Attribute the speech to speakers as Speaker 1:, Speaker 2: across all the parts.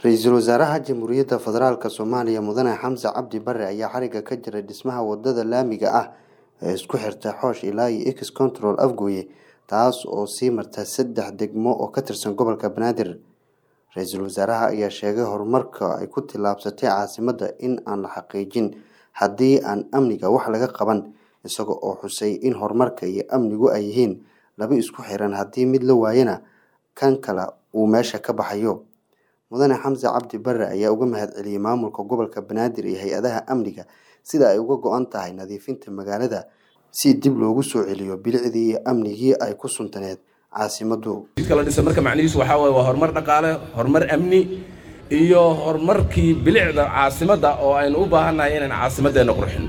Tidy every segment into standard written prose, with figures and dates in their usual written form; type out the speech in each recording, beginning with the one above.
Speaker 1: Ra'iisul Wasaaraha Jamhuuriyadda Federaalka Soomaaliya Mudane Xamse Cabdi Barre ayaa xariga ka jiray dhismaha wadada laamiga ah ee isku xirta Xoosh ilaa iyo Ex-Control Afgoye taas oo sii marta 3 degmo oo ka tirsan gobolka Banaadir. Ra'iisul Wasaaraha ayaa sheegay horumarka ay ku tillaabsatay caasimadda in aan la xaqiijin haddii aan amniga wax laga qaban, isaga oo xusay in horumarka iyo amnigu ay yihiin laba isku xiran haddii mid la waayana kan kale uu meesha ka baxayo. Mudane Xamse Cabdi Barre ayaa uga mahadceliyay maamulka gobolka Banaadir iyo hay'adaha amniga sida ay uga go'an tahay nadiifinta magaalada si dib loogu soo celiyo bilicdii iyo amnigii ay ku suntaneed caasimaddu.
Speaker 2: Kala dhisay marka macnihiisu waxa weeye waa horumar dhaqaale, horumar amni iyo horumarkii bilicda caasimadda oo aynu u baahannahay inaan caasimadeena qurxin.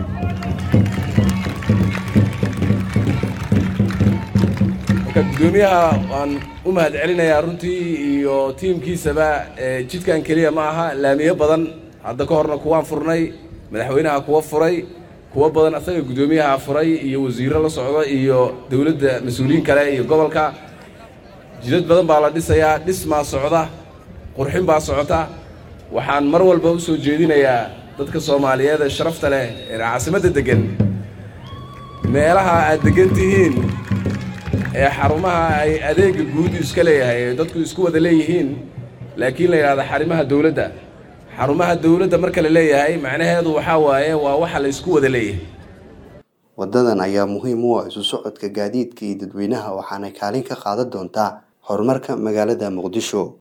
Speaker 2: gudoomiyaha waan u mahadcelinayaa runtii iyo tiimkiisaba jidkan kaliya ma aha laamiyo badan hadda ka horna kuwaan furnay madaxweynaha kuwa furay kuwa badan asaga gudoomiyaha furay iyo wasiirro la socdo iyo dawladda mas'uuliyiin kale iyo gobolka jidad badan baa la dhisayaa dhisma socda qurxin baa socota waxaan mar walba u soo jeedinayaa dadka Soomaaliyeed ee sharafta leh ee caasimadda degan meelaha aad degan tihiin ee xarumaha ay adeega guud iska leeyahay dadku isku wada leeyihiin laakiin la yiraahdo xarumaha dawladda marka la leeyahay macnaheedu waxa waaye waa waxa la isku wada leeyahay.
Speaker 1: Wadadan ayaa muhiim u ah isu socodka gaadiidka iyo dadweynaha waxaana kaalin ka qaadan doontaa horumarka magaalada Muqdisho.